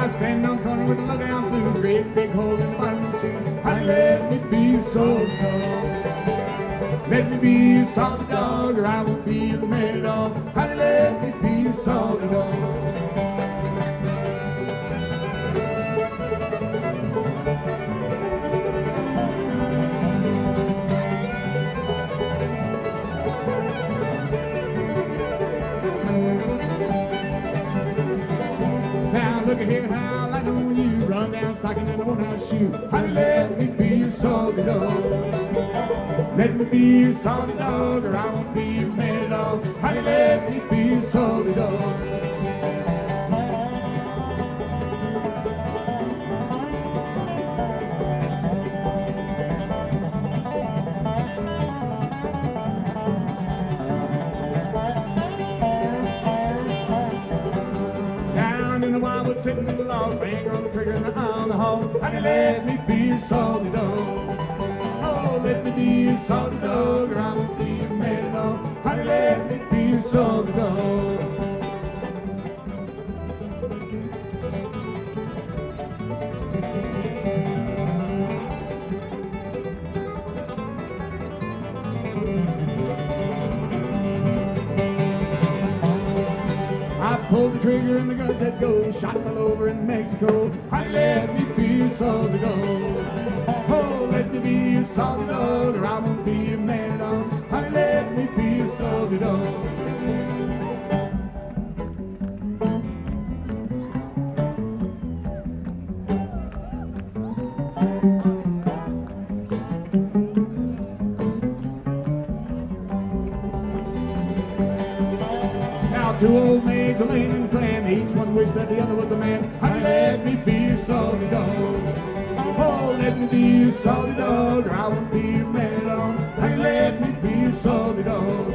I stand on the corner with a low-down blues, great big hole in the bottom of my shoes. Honey, let me be your salty dog. Let me be your salty dog, or I won't be your mad dog. Honey, let me be your salty dog. Look at here, how I know you run down stocking and a one-house shoe. Honey, let me be your salty dog. Let me be your salty dog, or I won't be your mad dog. Honey, let me be your salty dog. Sitting in the loft, finger on the trigger and the eye on the hall. Honey, let me be your salty dog. Oh, let me be your salty dog, or I won't be your mad dog. Honey, let me be your salty dog. Pulled the trigger and the gun said go. Shot fell over in Mexico. Honey, let me be your salty dog. Oh, let me be your salty dog, or I won't be your mad dog. Honey, let me be your salty dog. Two old maids are laying in the sand, each one wished that the other was a man. Honey, let me be your salty dog. Oh, let me be your salty dog, or I won't be your mad dog. Honey, let me be your salty dog.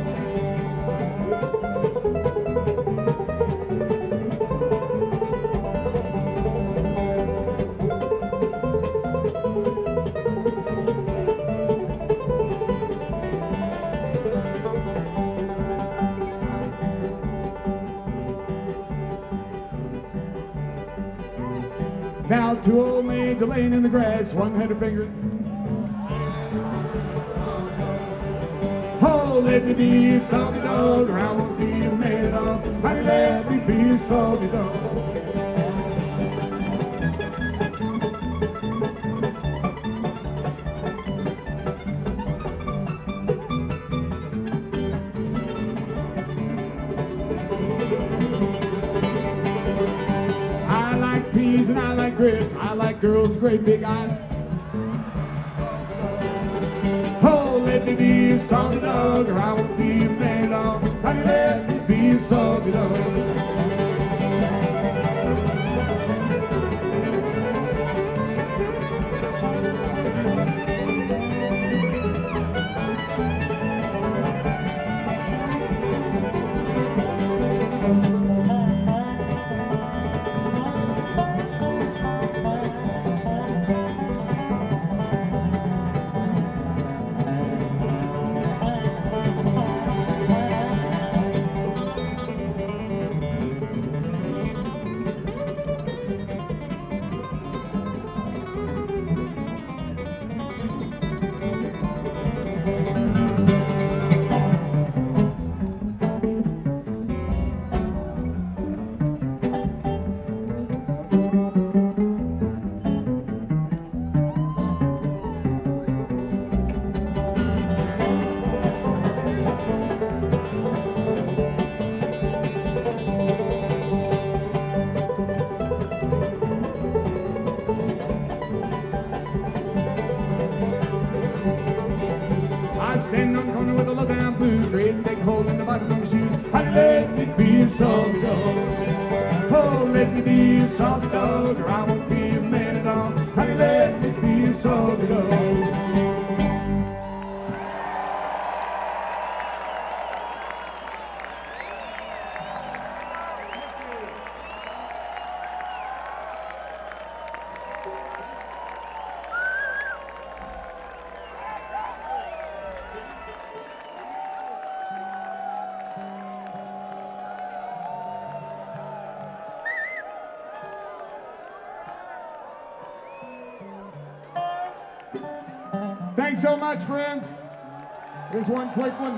Now two old maids are laying in the grass, one had her finger. Oh, let me be your salty dog, or I won't be your mad dog. Honey, let me be your salty dog. And I like grits. I like girls with great big eyes. Oh, let me be your salty dog, or I won't be your mad dog. Honey, let me be your salty dog. I stand on the corner with a low-down blues, great big hole in the bottom of my shoes. Honey, let me be your salty dog. Oh, let me be your salty dog, or I won't be your mad dog. Honey, let me be your salty dog. Thanks so much, friends. Here's one quick one.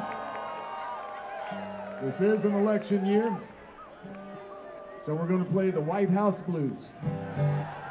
This is an election year, so we're going to play the White House Blues.